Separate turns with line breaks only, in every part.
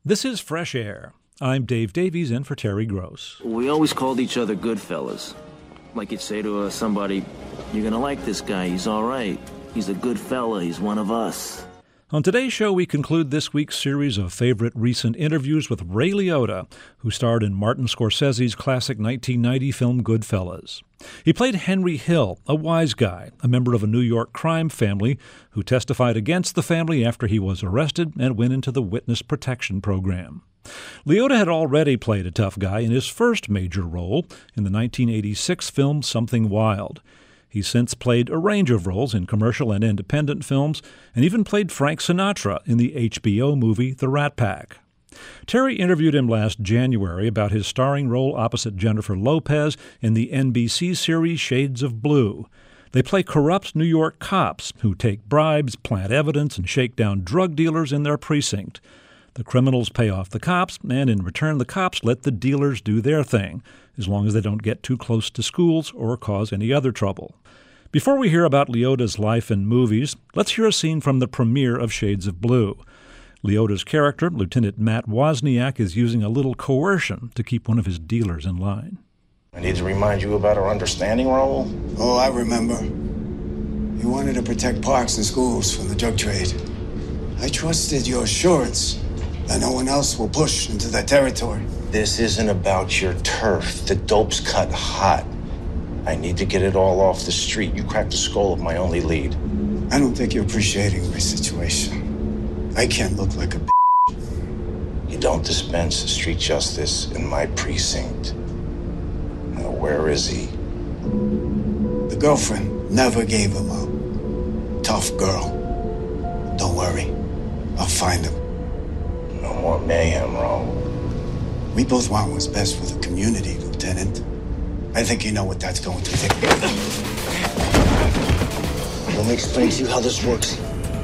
This is Fresh Air. I'm Dave Davies in for Terry Gross.
We always called each other good fellas. Like you'd say to somebody, "You're gonna like this guy, he's all right. He's a good fella, he's one of us."
On today's show, we conclude this week's series of favorite recent interviews with Ray Liotta, who starred in Martin Scorsese's classic 1990 film Goodfellas. He played Henry Hill, a wise guy, a member of a New York crime family who testified against the family after he was arrested and went into the witness protection program. Liotta had already played a tough guy in his first major role in the 1986 film Something Wild. He's since played a range of roles in commercial and independent films, and even played Frank Sinatra in the HBO movie The Rat Pack. Terry interviewed him last January about his starring role opposite Jennifer Lopez in the NBC series Shades of Blue. They play corrupt New York cops who take bribes, plant evidence, and shake down drug dealers in their precinct. The criminals pay off the cops, and in return the cops let the dealers do their thing, as long as they don't get too close to schools or cause any other trouble. Before we hear about Liotta's life and movies, let's hear a scene from the premiere of Shades of Blue. Liotta's character, Lieutenant Matt Wozniak, is using a little coercion to keep one of his dealers in line.
I need to remind you about our understanding, Raoul.
Oh, I remember. You wanted to protect parks and schools from the drug trade. I trusted your assurance that no one else will push into that territory.
This isn't about your turf. The dope's cut hot. I need to get it all off the street. You cracked the skull of my only lead.
I don't think you're appreciating my situation. I can't look like a
You don't dispense street justice in my precinct. Now, where is he?
The girlfriend never gave him up. Tough girl. Don't worry. I'll find him.
No more mayhem, Raoul.
We both want what's best for the community, Lieutenant. I think you know what that's going to take.
Let me explain to you how this works.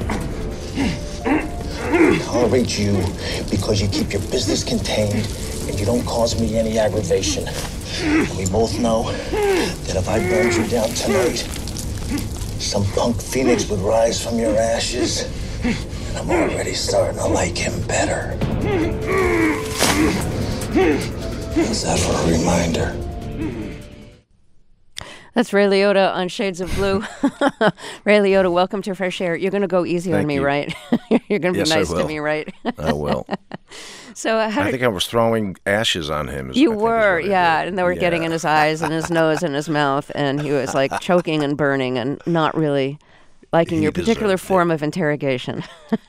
I tolerate you because you keep your business contained and you don't cause me any aggravation. And we both know that if I burned you down tonight, some punk phoenix would rise from your ashes, and I'm already starting to like him better. How's that for a reminder?
That's Ray Liotta on Shades of Blue. Ray Liotta, welcome to Fresh Air. You're going to go easy on me, right? You're going to be nice to me, right?
I will.
So
I think I was throwing ashes on him.
You were, yeah. And they were getting in his eyes and his nose and his mouth. And he was like choking and burning and not really liking your particular form of interrogation.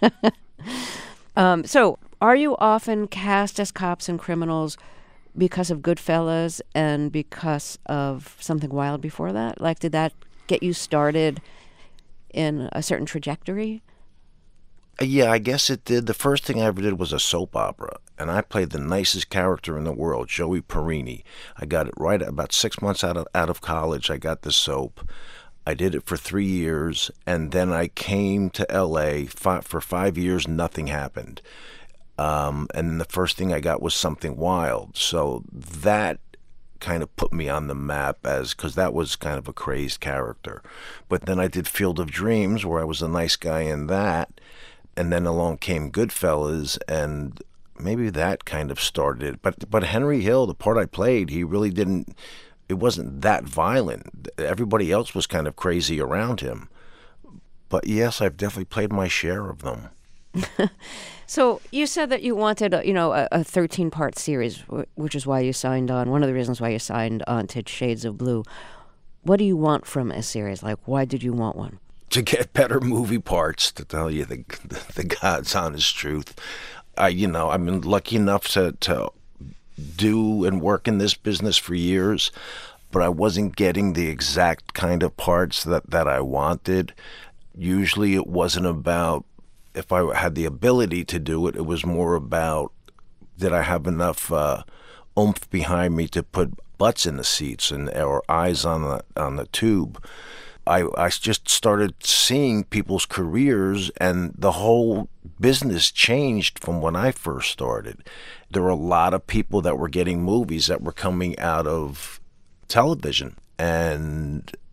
So are you often cast as cops and criminals because of Goodfellas and because of Something Wild before that? Like, did that get you started in a certain trajectory?
Yeah, I guess it did. The first thing I ever did was a soap opera, and I played the nicest character in the world, Joey Perini. I got it right about 6 months out of college. I got the soap. I did it for 3 years, and then I came to L.A. For 5 years. Nothing happened. And the first thing I got was Something Wild. So that kind of put me on the map because that was kind of a crazed character. But then I did Field of Dreams, where I was a nice guy in that. And then along came Goodfellas, and maybe that kind of started it. But Henry Hill, the part I played, he really didn't, it wasn't that violent. Everybody else was kind of crazy around him. But yes, I've definitely played my share of them.
So you said that you wanted, a 13-part series, which is why you signed on. One of the reasons why you signed on to Shades of Blue. What do you want from a series? Like, why did you want one?
To get better movie parts, to tell you the God's honest truth. I've been lucky enough to do and work in this business for years, but I wasn't getting the exact kind of parts that I wanted. Usually it wasn't about if I had the ability to do it. It was more about, did I have enough oomph behind me to put butts in the seats or eyes on the tube. I just started seeing people's careers, and the whole business changed from when I first started. There were a lot of people that were getting movies that were coming out of television, and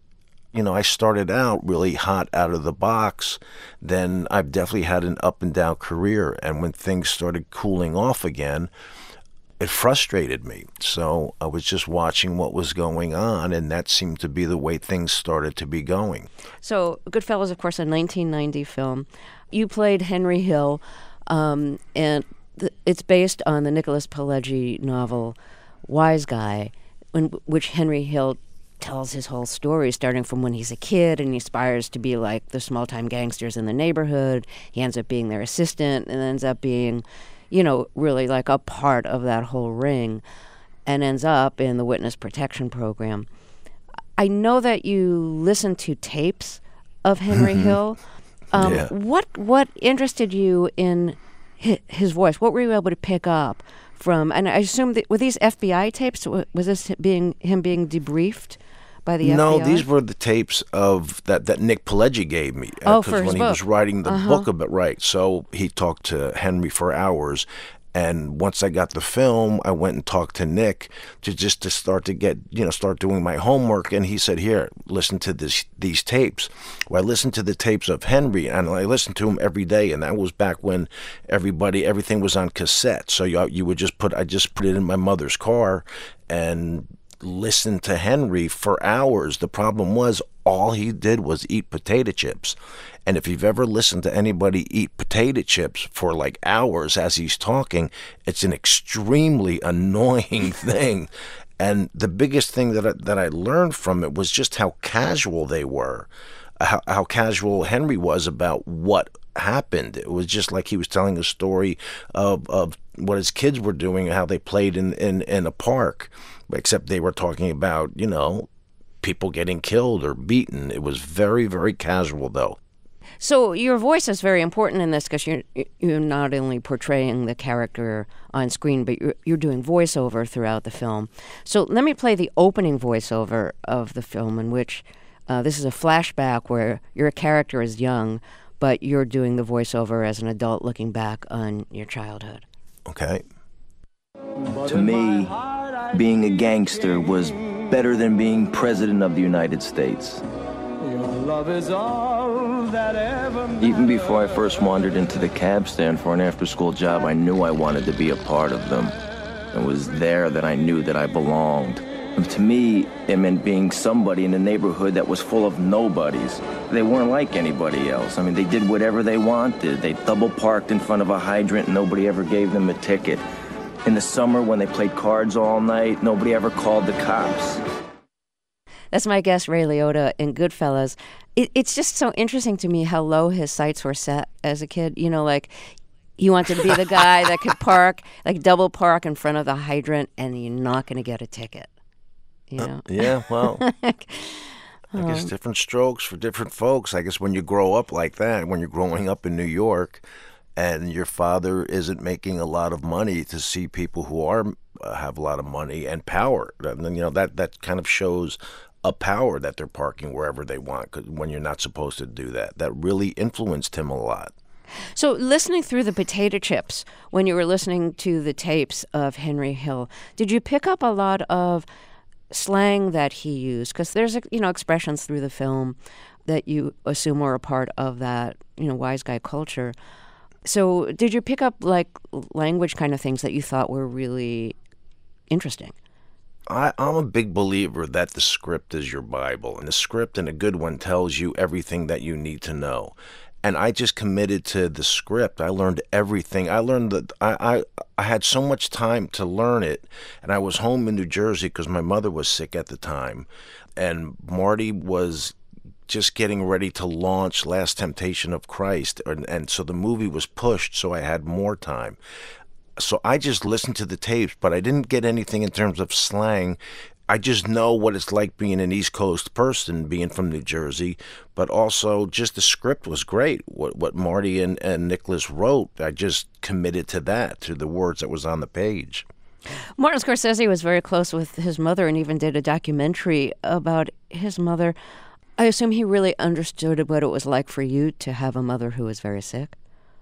I started out really hot out of the box. Then I've definitely had an up and down career. And when things started cooling off again, it frustrated me. So I was just watching what was going on, and that seemed to be the way things started to be going.
So Goodfellas, of course, a 1990 film. You played Henry Hill, and it's based on the Nicholas Pileggi novel Wise Guy, in which Henry Hill tells his whole story, starting from when he's a kid and he aspires to be like the small-time gangsters in the neighborhood. He ends up being their assistant and ends up being, really like a part of that whole ring, and ends up in the witness protection program. I know that you listened to tapes of Henry Hill.
Yeah.
What interested you in his voice? What were you able to pick up from? And I assume that, were these FBI tapes? Was this him being debriefed by the FBI?
No, these were the tapes of that Nick Pileggi gave me.
For his
when he
book.
was writing the book of it, right? So he talked to Henry for hours, and once I got the film, I went and talked to Nick to start to get start doing my homework, and he said, "Here, listen to these tapes." Well, I listened to the tapes of Henry, and I listened to him every day, and that was back when everything was on cassette. So you would I just put it in my mother's car and listen to Henry for hours. The problem was all he did was eat potato chips. And if you've ever listened to anybody eat potato chips for like hours as he's talking, it's an extremely annoying thing. And the biggest thing that I learned from it was just how casual they were, how casual Henry was about what happened. It was just like he was telling a story of what his kids were doing, how they played in a park, except they were talking about, people getting killed or beaten. It was very, very casual, though.
So your voice is very important in this because you're not only portraying the character on screen, but you're doing voiceover throughout the film. So let me play the opening voiceover of the film, in which this is a flashback where your character is young, but you're doing the voiceover as an adult looking back on your childhood.
Okay.
To me, being a gangster was better than being president of the United States. Even before I first wandered into the cab stand for an after-school job, I knew I wanted to be a part of them. It was there that I knew that I belonged. And to me, it meant being somebody in a neighborhood that was full of nobodies. They weren't like anybody else. I mean, they did whatever they wanted. They double parked in front of a hydrant and nobody ever gave them a ticket. In the summer, when they played cards all night, nobody ever called the cops.
That's my guest, Ray Liotta, in Goodfellas. It's just so interesting to me how low his sights were set as a kid. Like he wanted to be the guy that could double park in front of the hydrant, and you're not going to get a ticket.
Yeah, well, I guess different strokes for different folks. I guess when you grow up like that, when you're growing up in New York, and your father isn't making a lot of money, to see people who have a lot of money and power, and then that kind of shows a power that they're parking wherever they want, 'cause when you're not supposed to do that. That really influenced him a lot.
So listening through the potato chips, when you were listening to the tapes of Henry Hill, did you pick up a lot of slang that he used? Because there's expressions through the film that you assume were a part of that wise guy culture. So did you pick up like language kind of things that you thought were really interesting?
I'm a big believer that the script is your Bible, and the script, and a good one, tells you everything that you need to know. And I just committed to the script. I learned everything. I learned that I had so much time to learn it, and I was home in New Jersey because my mother was sick at the time, and Marty was just getting ready to launch Last Temptation of Christ, and so the movie was pushed, so I had more time. So I just listened to the tapes, but I didn't get anything in terms of slang. I just know what it's like being an East Coast person, being from New Jersey, but also just the script was great. What Marty and Nicholas wrote, I just committed to that, to the words that was on the page.
Martin Scorsese was very close with his mother and even did a documentary about his mother. I assume he really understood what it was like for you to have a mother who was very sick.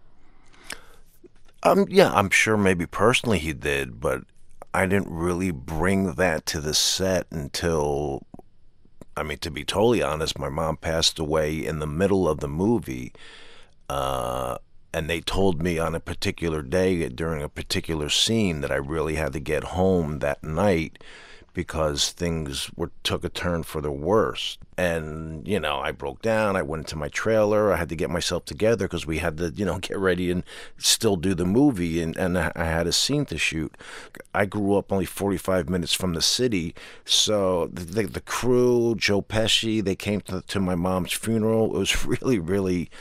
Yeah, I'm sure maybe personally he did, but I didn't really bring that to the set until I mean, to be totally honest, my mom passed away in the middle of the movie, and they told me on a particular day during a particular scene that I really had to get home that night because things took a turn for the worse. And, I broke down. I went into my trailer. I had to get myself together because we had to, get ready and still do the movie. And I had a scene to shoot. I grew up only 45 minutes from the city. So the crew, Joe Pesci, they came to my mom's funeral. It was really, really...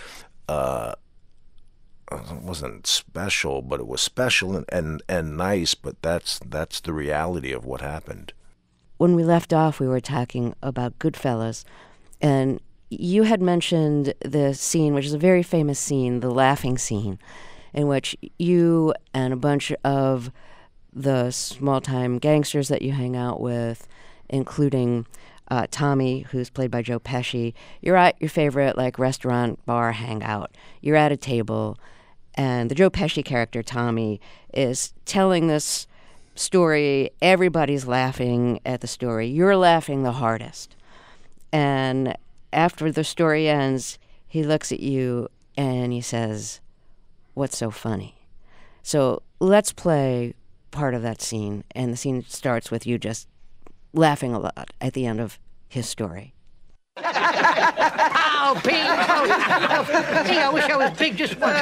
it wasn't special, but it was special and nice, but that's the reality of what happened.
When we left off, we were talking about Goodfellas, and you had mentioned the scene, which is a very famous scene, the laughing scene, in which you and a bunch of the small-time gangsters that you hang out with, including Tommy, who's played by Joe Pesci, you're at your favorite restaurant, bar, hangout. You're at a table, and the Joe Pesci character, Tommy, is telling this story. Everybody's laughing at the story. You're laughing the hardest. And after the story ends, he looks at you and he says, "What's so funny?" So let's play part of that scene. And the scene starts with you just laughing a lot at the end of his story.
Oh, Pete! Oh, gee, I wish I was big just once.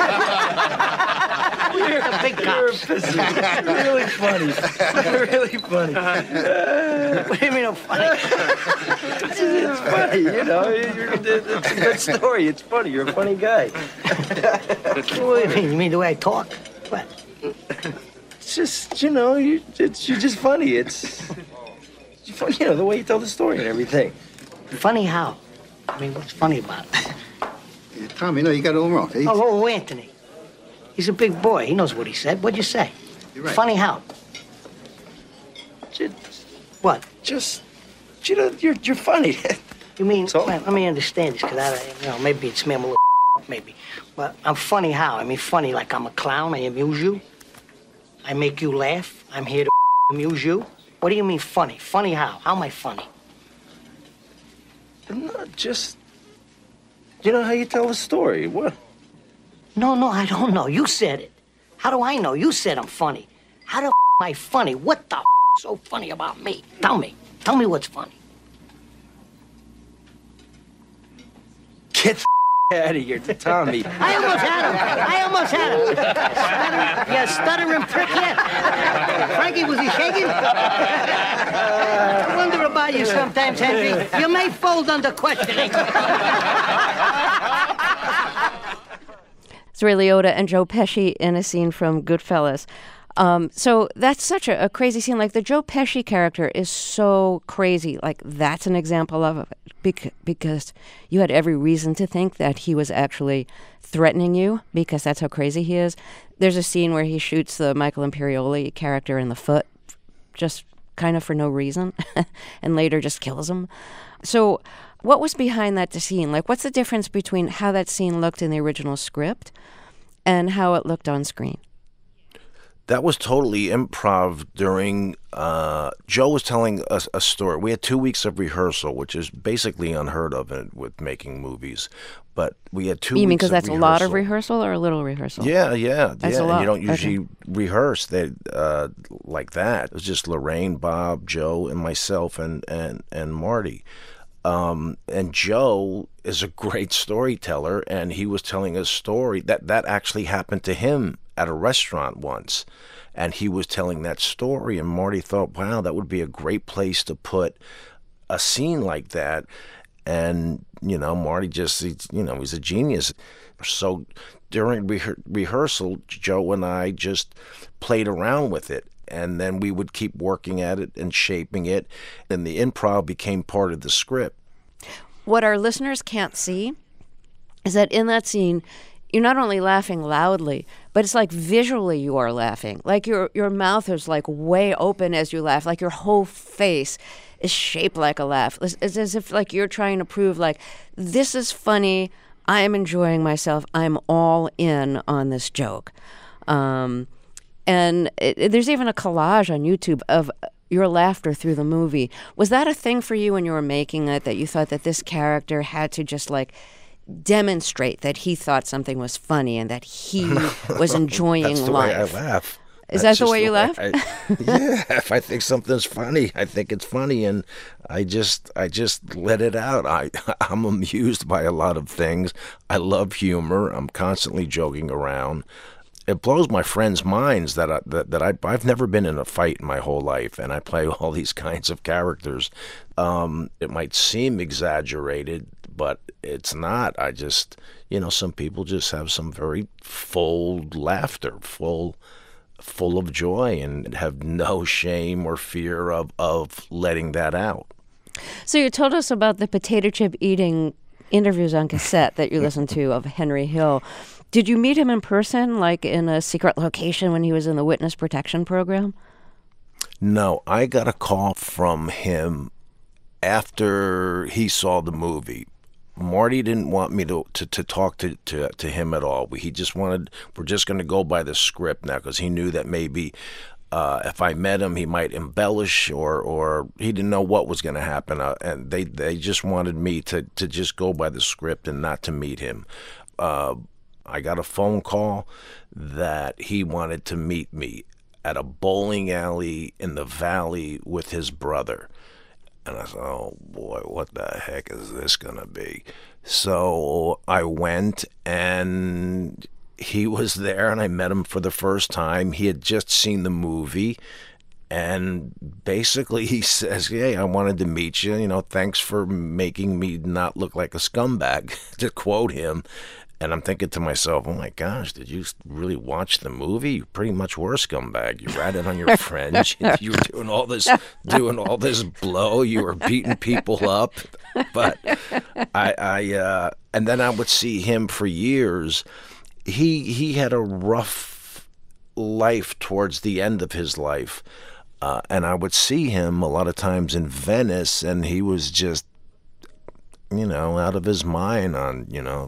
You're a big cops.
Really funny. Really funny.
What do you mean I'm funny?
It's funny, it's a good story. It's funny. You're a funny guy.
What do you mean? You mean the way I talk? What?
It's just, you're just funny. It's funny, the way you tell the story and everything.
Funny how? I mean, what's funny about it?
Yeah, Tommy, no, you got it all wrong.
Oh, Anthony. He's a big boy. He knows what he said. What'd you say?
You're right.
Funny how? What?
Just, you're funny.
You mean,
So?
let me understand this, because maybe it's me, I'm a little maybe. But I'm funny how? I mean, funny like I'm a clown, I amuse you. I make you laugh. I'm here to amuse you. What do you mean funny? Funny how? How am I funny?
No, just, how you tell the story. What?
No, I don't know. You said it. How do I know? You said I'm funny. How the am I funny? What the is so funny about me? Tell me. Tell me what's funny.
Get the out of here, Tommy.
I almost had him. You stuttering prick yet? Frankie, was he shaking? I wonder about you sometimes, Henry. You may fold under questioning.
It's Ray Liotta and Joe Pesci in a scene from Goodfellas. So that's such a crazy scene. The Joe Pesci character is so crazy. That's an example of it because you had every reason to think that he was actually threatening you because that's how crazy he is. There's a scene where he shoots the Michael Imperioli character in the foot just kind of for no reason and later just kills him. So what was behind that scene? What's the difference between how that scene looked in the original script and how it looked on screen?
That was totally improv during, Joe was telling us a story. We had 2 weeks of rehearsal, which is basically unheard of with making movies. But we had 2 weeks of rehearsal.
You mean because that's a lot of rehearsal or a little rehearsal?
Yeah.
That's a lot.
And you don't usually rehearse like that. It was just Lorraine, Bob, Joe, and myself and Marty. And Joe is a great storyteller, and he was telling a story that actually happened to him at a restaurant once. And he was telling that story, and Marty thought, wow, that would be a great place to put a scene like that. And, Marty just, he's a genius. So during rehearsal, Joe and I just played around with it. And then we would keep working at it and shaping it. And the improv became part of the script.
What our listeners can't see is that in that scene, you're not only laughing loudly, but it's visually you are laughing. Your mouth is way open as you laugh. Your whole face is shaped like a laugh. It's as if you're trying to prove this is funny. I'm enjoying myself. I'm all in on this joke. And there's even a collage on YouTube of your laughter through the movie. Was that a thing for you when you were making it, that you thought that this character had to just like demonstrate that he thought something was funny and that he was enjoying
That's the
life?
way I laugh.
Is that the way you laugh?
Yeah, if I think something's funny, I think it's funny, and I just let it out. I'm amused by a lot of things. I love humor. I'm constantly joking around. It blows my friends' minds that I've never been in a fight in my whole life, and I play all these kinds of characters. It might seem exaggerated, but it's not. I just, some people just have some very full laughter, full of joy, and have no shame or fear of letting that out.
So you told us about the potato chip eating interviews on cassette that you listened to of Henry Hill. Did you meet him in person, like in a secret location when he was in the witness protection program?
No, I got a call from him after he saw the movie. Marty didn't want me to talk to him at all. He just wanted, we're just going to go by the script now, because he knew that maybe if I met him, he might embellish, or he didn't know what was going to happen. And they just wanted me to just go by the script and not to meet him. I got a phone call that he wanted to meet me at a bowling alley in the Valley with his brother. And I said, oh, boy, what the heck is this going to be? So I went, and he was there, and I met him for the first time. He had just seen the movie, and basically he says, hey, I wanted to meet you. Thanks for making me not look like a scumbag, to quote him. And I'm thinking to myself, oh, my gosh, did you really watch the movie? You pretty much were a scumbag. You ratted on your friends. You were doing all this blow. You were beating people up. But I and then I would see him for years. He had a rough life towards the end of his life. And I would see him a lot of times in Venice, and he was just, out of his mind on,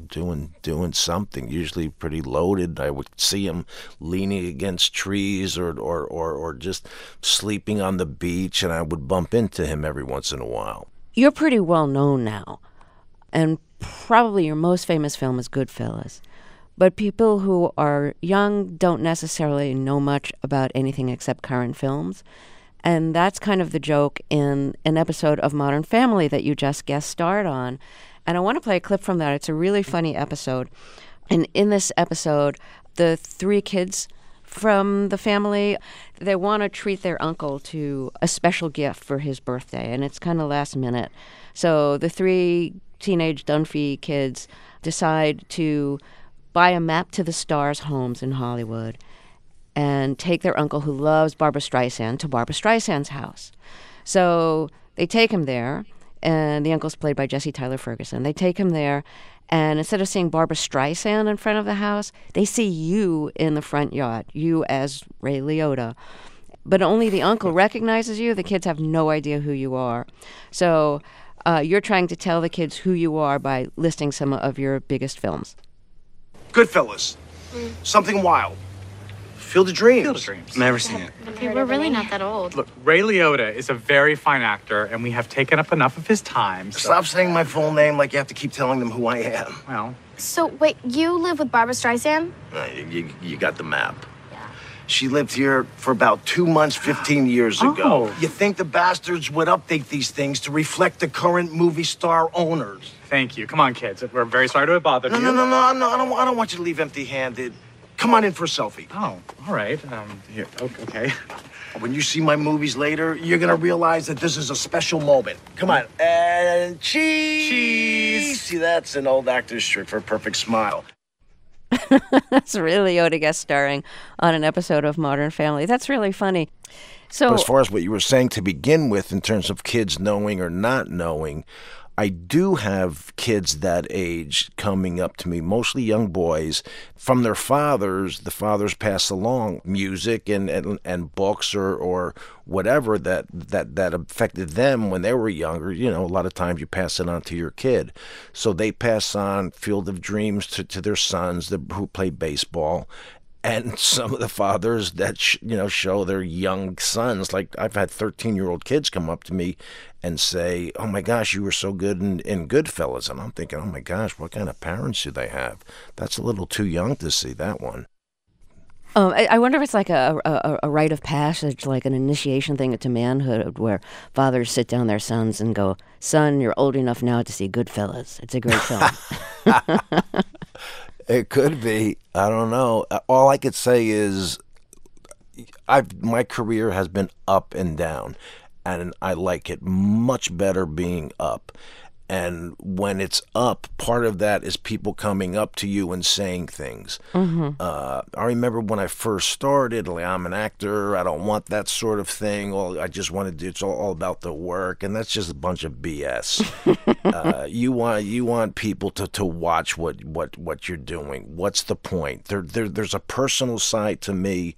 doing something, usually pretty loaded. I would see him leaning against trees or just sleeping on the beach, and I would bump into him every once in a while.
You're pretty well known now, and probably your most famous film is Goodfellas. But people who are young don't necessarily know much about anything except current films. And that's kind of the joke in an episode of Modern Family that you just guest starred on. And I want to play a clip from that. It's a really funny episode. And in this episode, the three kids from the family, they want to treat their uncle to a special gift for his birthday. And it's kind of last minute. So the three teenage Dunphy kids decide to buy a map to the stars' homes in Hollywood and take their uncle, who loves Barbra Streisand, to Barbra Streisand's house. So they take him there, and the uncle's played by Jesse Tyler Ferguson. They take him there, and instead of seeing Barbra Streisand in front of the house, they see you in the front yard, you as Ray Liotta. But only the uncle recognizes you. The kids have no idea who you are. So you're trying to tell the kids who you are by listing some of your biggest films.
Goodfellas. Something Wild. Field of Dreams.
Field of Dreams.
Never seen it.
Okay, we're really not that old.
Look, Ray Liotta is a very fine actor, and we have taken up enough of his time. So.
Stop saying my full name like you have to keep telling them who I am.
Well.
So, wait, you live with Barbra Streisand?
You got the map.
Yeah.
She lived here for about 2 months, 15 years ago.
Oh.
You think the bastards would update these things to reflect the current movie star owners?
Thank you. Come on, kids. We're very sorry to have bothered you.
No. I don't want you to leave empty-handed. Come on in for a selfie.
Oh, all right. Here. Okay.
When you see my movies later, you're going to realize that this is a special moment. Come on. And cheese.
Cheese.
See, that's an old actor's trick for a perfect smile.
That's really Liotta guest starring on an episode of Modern Family. That's really funny. So,
but as far as what you were saying to begin with, in terms of kids knowing or not knowing, I do have kids that age coming up to me, mostly young boys, from their fathers. The fathers pass along music and books or whatever that affected them when they were younger. A lot of times you pass it on to your kid. So they pass on Field of Dreams to their sons who play baseball. And some of the fathers that show their young sons, like I've had 13-year-old kids come up to me and say, "Oh my gosh, you were so good in Goodfellas," and I'm thinking, "Oh my gosh, what kind of parents do they have?" That's a little too young to see that one.
I wonder if it's like a rite of passage, like an initiation thing to manhood, where fathers sit down their sons and go, "Son, you're old enough now to see Goodfellas. It's a great film."
It could be. I don't know. All I could say is my career has been up and down, and I like it much better being up. And when it's up, part of that is people coming up to you and saying things.
Mm-hmm.
I remember when I first started, like, I'm an actor, I don't want that sort of thing. Well, I just want to do, it's all about the work, and that's just a bunch of BS. You want people to watch what you're doing. What's the point? There's a personal side to me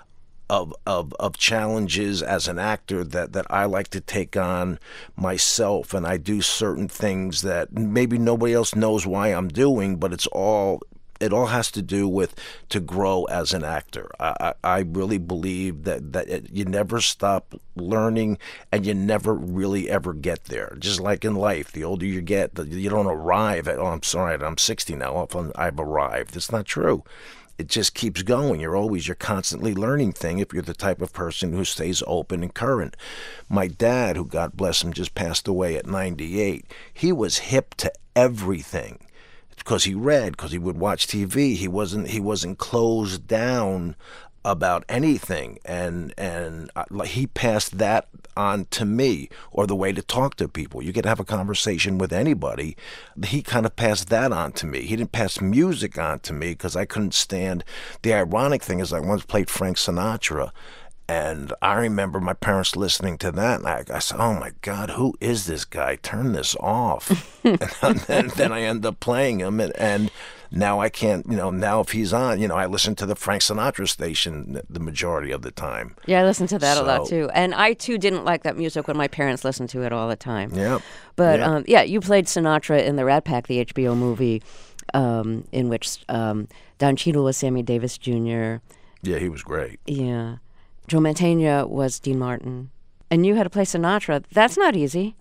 of challenges as an actor that I like to take on myself, and I do certain things that maybe nobody else knows why I'm doing, but it all has to do with to grow as an actor. I really believe that you never stop learning, and you never really ever get there. Just like in life, the older you get, you don't arrive at, "Oh, I'm sorry, I'm 60 now, I've arrived." It's not true. It just keeps going. You're constantly learning things if you're the type of person who stays open and current. My dad, who God bless him, just passed away at 98. He was hip to everything because he read, because he would watch TV. He wasn't closed down about anything, and he passed that on to me, or the way to talk to people. You could have a conversation with anybody. He kind of passed that on to me. He didn't pass music on to me because I couldn't stand. The ironic thing is I once played Frank Sinatra, and I remember my parents listening to that, and I said, "Oh my God, who is this guy? Turn this off." And then I end up playing him, and now I can't, now if he's on, I listen to the Frank Sinatra station the majority of the time.
Yeah, I listen to that a lot too. And I too didn't like that music when my parents listened to it all the time.
Yeah.
But you played Sinatra in the Rat Pack, the HBO movie, in which Don Cheadle was Sammy Davis Jr.
Yeah, he was great.
Yeah. Joe Mantegna was Dean Martin. And you had to play Sinatra. That's not easy.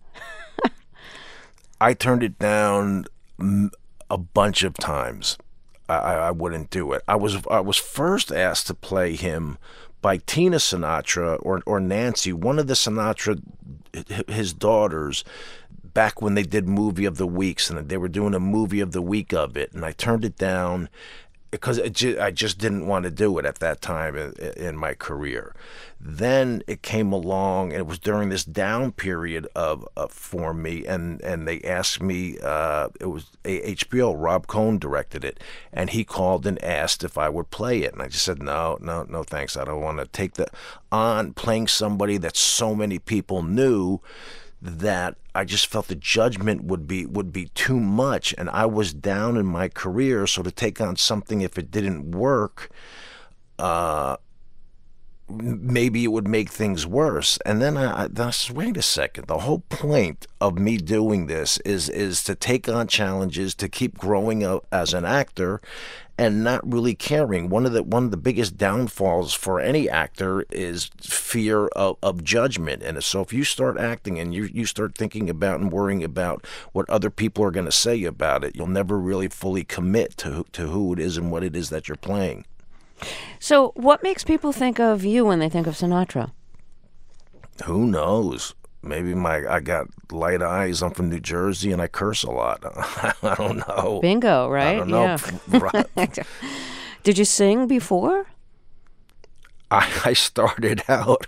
I turned it down a bunch of times. I wouldn't do it. I was first asked to play him by Tina Sinatra or Nancy, one of the Sinatra, his daughters, back when they did Movie of the Weeks, and they were doing a Movie of the Week of it, and I turned it down because I just didn't want to do it at that time in my career. Then it came along, and it was during this down period for me, and they asked me, it was HBO, Rob Cohn directed it, and he called and asked if I would play it, and I just said, no, thanks, I don't want to take on playing somebody that so many people knew, that I just felt the judgment would be too much, and I was down in my career, so to take on something, if it didn't work, maybe it would make things worse. And then I said, wait a second, the whole point of me doing this is to take on challenges, to keep growing up as an actor, and not really caring. One of the biggest downfalls for any actor is fear of judgment. And so if you start acting and you start thinking about and worrying about what other people are going to say about it, you'll never really fully commit to who it is and what it is that you're playing.
So what makes people think of you when they think of Sinatra?
Who knows? Maybe I got light eyes. I'm from New Jersey and I curse a lot. I don't know.
Bingo, right?
I don't know.
Yeah. Did you sing before?
I started out.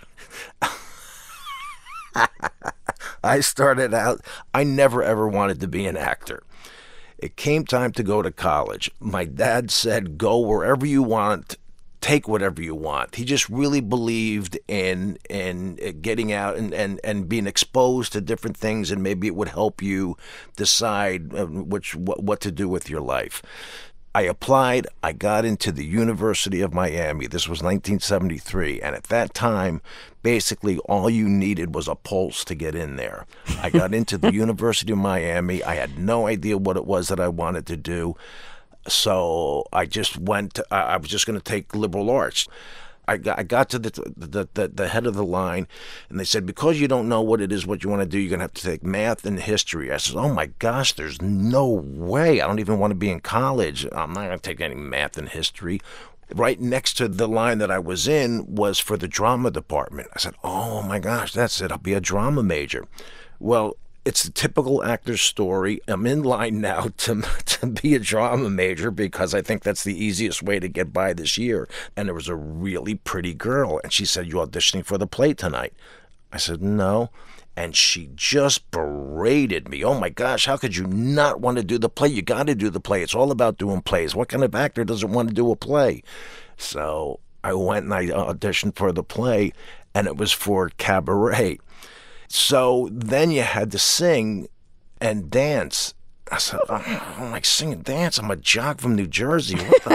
I never ever wanted to be an actor. It came time to go to college. My dad said, "Go wherever you want. Take whatever you want." He just really believed in getting out and being exposed to different things, and maybe it would help you decide what to do with your life. I applied. I got into the University of Miami. This was 1973, and at that time, basically all you needed was a pulse to get in there. I got into the University of Miami. I had no idea what it was that I wanted to do. So I just went. I was just going to take liberal arts. I got to the head of the line, and they said, because you don't know what it is, what you want to do, you're going to have to take math and history. I said, oh my gosh, there's no way. I don't even want to be in college. I'm not going to take any math and history. Right next to the line that I was in was for the drama department. I said, oh my gosh, that's it. I'll be a drama major. Well, it's the typical actor's story. I'm in line now to be a drama major because I think that's the easiest way to get by this year. And there was a really pretty girl, and she said, you auditioning for the play tonight? I said, no. And she just berated me. Oh my gosh, how could you not want to do the play? You got to do the play. It's all about doing plays. What kind of actor doesn't want to do a play? So I went and I auditioned for the play, and it was for Cabaret. So then you had to sing and dance. I said, I don't like sing and dance. I'm a jock from New Jersey. What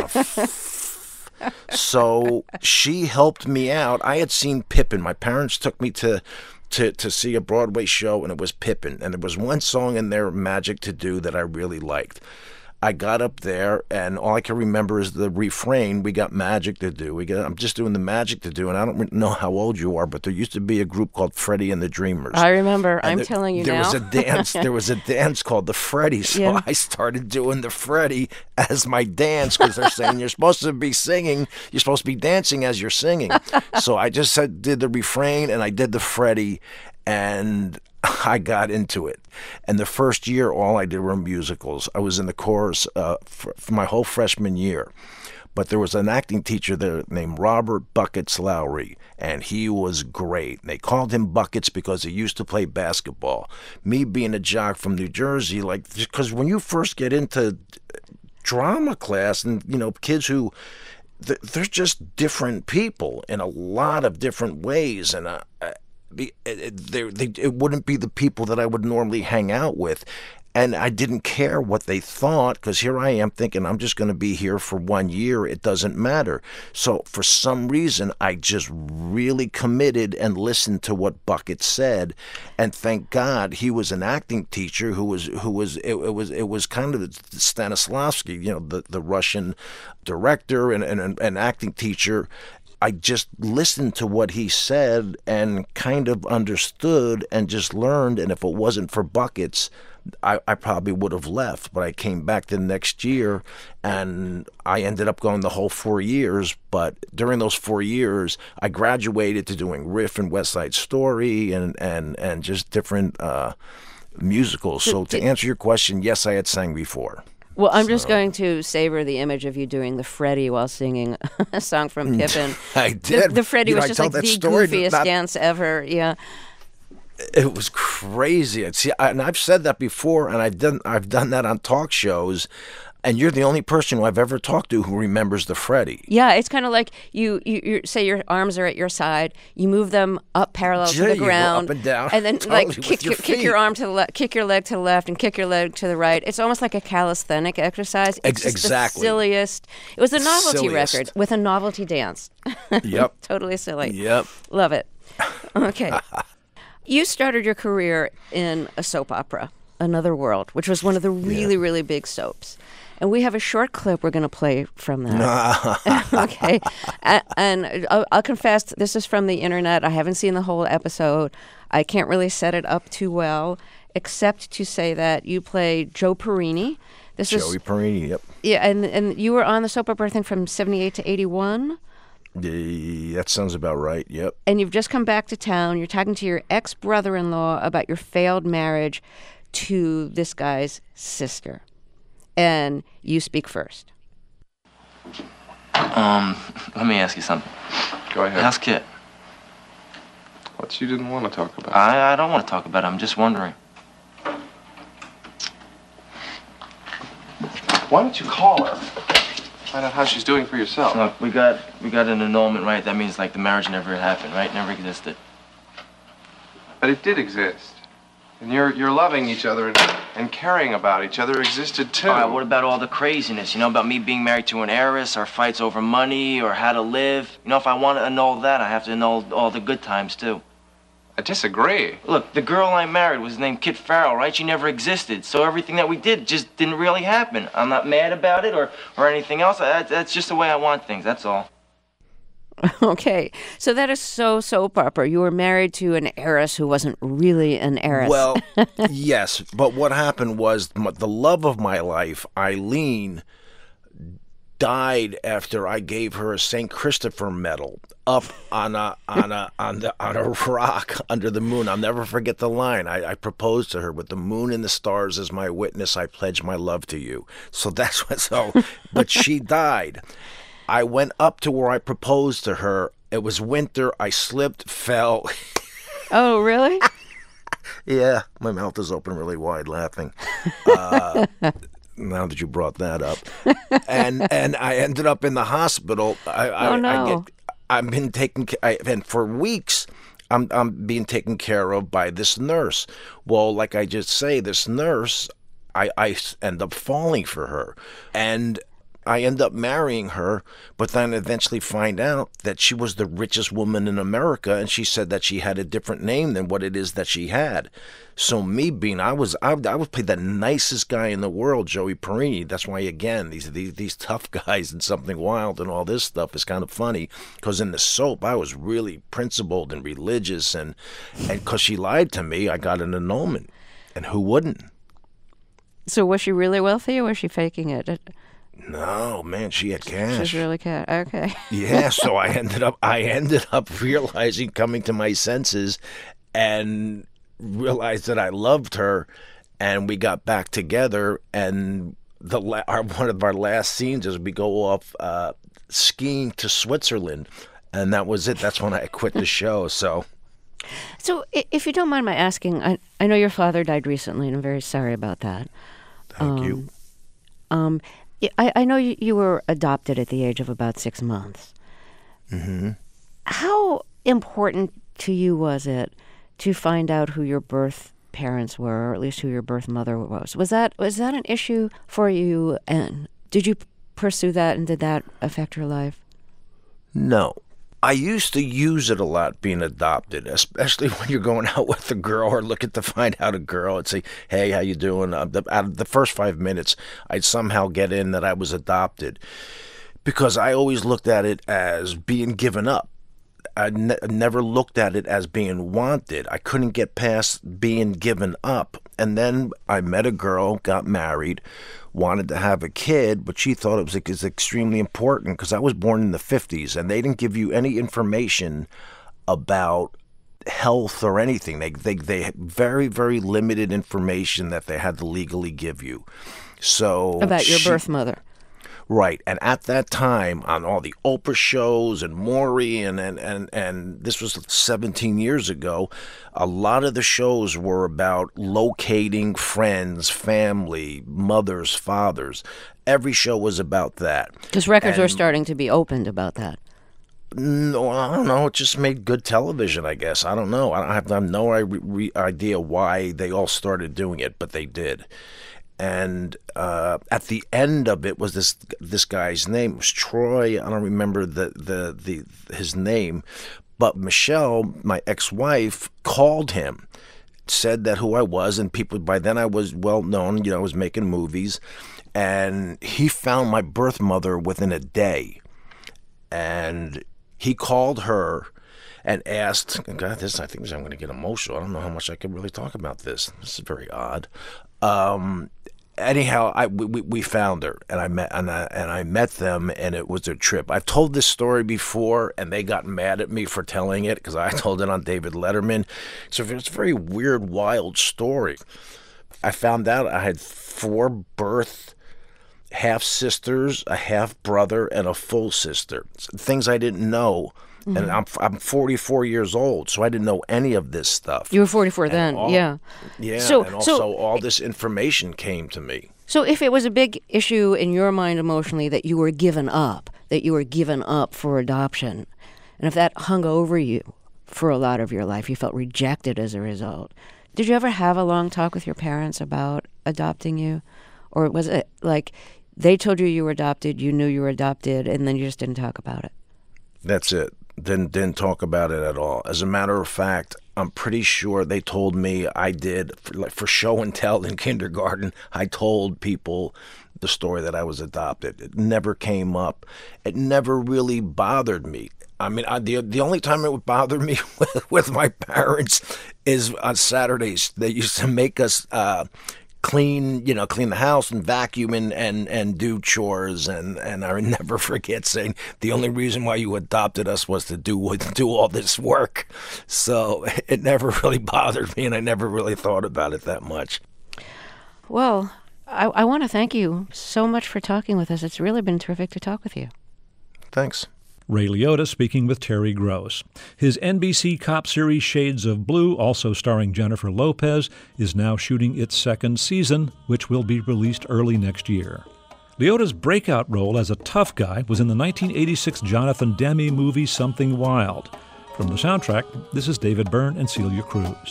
the So she helped me out. I had seen Pippin. My parents took me to see a Broadway show, and it was Pippin. And there was one song in there, Magic to Do, that I really liked. I got up there, and all I can remember is the refrain, we got magic to do. I'm just doing the magic to do, and I don't know how old you are, but there used to be a group called Freddie and the Dreamers.
I remember. I'm telling you
now. There was a dance called the Freddie, so
Yeah.
I started doing the Freddie as my dance, because they're saying you're supposed to be singing, you're supposed to be dancing as you're singing. So I just did the refrain, and I did the Freddie, and I got into it. And the first year, all I did were musicals. I was in the chorus for my whole freshman year. But there was an acting teacher there named Robert Buckets Lowry, and he was great. They called him Buckets because he used to play basketball. Me being a jock from New Jersey, because when you first get into drama class, and, kids who, they're just different people in a lot of different ways, and it wouldn't be the people that I would normally hang out with. And I didn't care what they thought, because here I am thinking I'm just going to be here for 1 year. It doesn't matter. So for some reason, I just really committed and listened to what Bucket said. And thank God he was an acting teacher who was kind of Stanislavski, the Russian director and acting teacher. I just listened to what he said and kind of understood and just learned. And if it wasn't for Buckets, I probably would have left. But I came back the next year, and I ended up going the whole 4 years. But during those 4 years, I graduated to doing Riff and West Side Story and just different musicals. So to answer your question, yes, I had sang before.
Well, I'm just going to savor the image of you doing the Freddie while singing a song from Pippin.
I did.
The Freddie was just like the goofiest dance ever. Yeah.
It was crazy. See, and I've said that before, and I've done that on talk shows. And you're the only person who I've ever talked to who remembers the Freddie.
Yeah, it's kind of like you say your arms are at your side, you move them up parallel to the ground,
go up and down,
and then
totally,
kick your arm to the left, kick your leg to the left, and kick your leg to the right. It's almost like a calisthenic exercise. It's just
exactly
the silliest. It was a novelty record with a novelty dance.
Yep.
Totally silly.
Yep.
Love it. Okay. You started your career in a soap opera, Another World, which was one of the really big soaps. And we have a short clip we're going to play from that. Okay. And I'll confess, this is from the internet. I haven't seen the whole episode. I can't really set it up too well, except to say that you play Joe Perini.
Joey Perini, yep.
Yeah, and you were on the soap opera, I think, from 78 to 81?
That sounds about right, yep.
And you've just come back to town. You're talking to your ex-brother-in-law about your failed marriage to this guy's sister. And you speak first.
Let me ask you something.
Go ahead.
How's Kit?
What you didn't want to talk about?
I don't want to talk about it. I'm just wondering.
Why don't you call her? Find out how she's doing for yourself.
Look, we got an annulment, right? That means like the marriage never happened, right? Never existed.
But it did exist. And you're loving each other and caring about each other existed too.
All right, what about all the craziness? About me being married to an heiress, our fights over money, or how to live? If I want to annul that, I have to annul all the good times too.
I disagree.
Look, the girl I married was named Kit Farrell, right? She never existed. So everything that we did just didn't really happen. I'm not mad about it or anything else. That's just the way I want things, that's all.
Okay, so that is so soap opera. You were married to an heiress who wasn't really an heiress.
Well, yes, but what happened was the love of my life, Eileen, died after I gave her a St. Christopher medal up on a rock under the moon. I'll never forget the line. I proposed to her with the moon and the stars as my witness. I pledge my love to you. So that's what. So, but she died. I went up to where I proposed to her. It was winter. I slipped, fell.
Oh, really?
Yeah, my mouth is open really wide, laughing. Now that you brought that up, and I ended up in the hospital. I've been taken, and for weeks, I'm being taken care of by this nurse. Well, like I just say, this nurse, I end up falling for her, and I end up marrying her, but then eventually find out that she was the richest woman in America, and she said that she had a different name than what it is that she had. So me being, I was played the nicest guy in the world, Joey Perini. That's why, again, these tough guys in Something Wild and all this stuff is kind of funny, because in the soap I was really principled and religious, and because she lied to me, I got an annulment, and who wouldn't?
So was she really wealthy, or was she faking it?
No, man, she had cash.
She's really cash. Okay.
Yeah, so I ended up realizing, coming to my senses, and realized that I loved her, and we got back together. And one of our last scenes is we go off skiing to Switzerland, and that was it. That's when I quit the show. So
if you don't mind my asking, I know your father died recently, and I'm very sorry about that.
Thank you.
I know you were adopted at the age of about 6 months.
Mm-hmm.
How important to you was it to find out who your birth parents were, or at least who your birth mother was? Was that an issue for you, and did you pursue that, and did that affect your life?
No. I used to use it a lot, being adopted, especially when you're going out with a girl or looking to find out a girl and say, hey, how you doing? Out of the first 5 minutes, I'd somehow get in that I was adopted, because I always looked at it as being given up. I never looked at it as being wanted. I couldn't get past being given up. And then I met a girl, got married, wanted to have a kid, but she thought it was extremely important, because I was born in the 50s, and they didn't give you any information about health or anything. They had very, very limited information that they had to legally give you. So
about your birth mother.
Right, and at that time, on all the Oprah shows and Maury, and this was 17 years ago, a lot of the shows were about locating friends, family, mothers, fathers. Every show was about that.
Because records were starting to be opened about that.
No, I don't know. It just made good television, I guess. I don't know. I have no idea why they all started doing it, but they did. And at the end of it was this guy's name. It was Troy. I don't remember his name, but Michelle, my ex-wife, called him, said that who I was, and people, by then I was well known. I was making movies, and he found my birth mother within a day, and he called her and asked, God, I think I'm going to get emotional. I don't know how much I can really talk about this. This is very odd. Anyhow, we found her, and I met them, and it was their trip. I've told this story before, and they got mad at me for telling it, because I told it on David Letterman. So it's a very weird, wild story. I found out I had 4 birth half-sisters, a half-brother, and a full sister. Things I didn't know. Mm-hmm. And I'm 44 years old, so I didn't know any of this stuff.
You were 44 then, yeah.
Yeah, and also all this information came to me.
So if it was a big issue in your mind emotionally that you were given up for adoption, and if that hung over you for a lot of your life, you felt rejected as a result, did you ever have a long talk with your parents about adopting you? Or was it like they told you were adopted, you knew you were adopted, and then you just didn't talk about it?
That's it. Didn't talk about it at all. As a matter of fact, I'm pretty sure they told me I did, for show and tell in kindergarten, I told people the story that I was adopted. It never came up. It never really bothered me. I mean, the only time it would bother me with my parents is on Saturdays. They used to make us clean the house and vacuum and do chores. And I never forget saying the only reason why you adopted us was to do all this work. So it never really bothered me, and I never really thought about it that much.
Well, I want to thank you so much for talking with us. It's really been terrific to talk with you.
Thanks.
Ray Liotta speaking with Terry Gross. His NBC cop series Shades of Blue, also starring Jennifer Lopez, is now shooting its second season, which will be released early next year. Liotta's breakout role as a tough guy was in the 1986 Jonathan Demme movie Something Wild. From the soundtrack, this is David Byrne and Celia Cruz.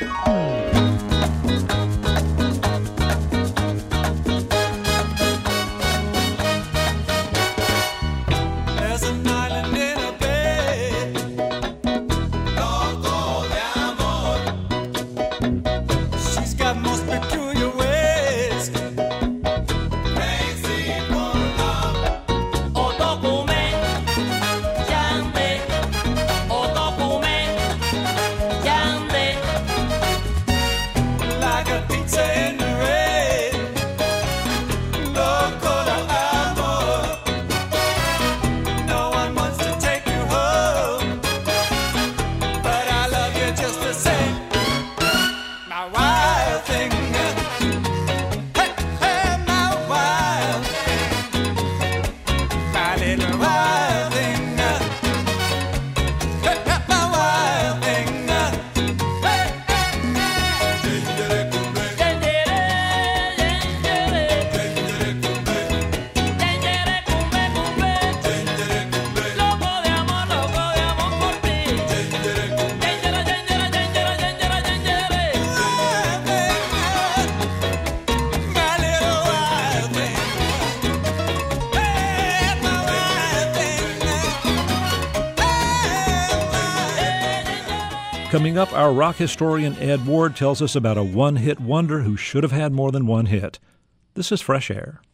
Coming up, our rock historian Ed Ward tells us about a one-hit wonder who should have had more than one hit. This is Fresh Air.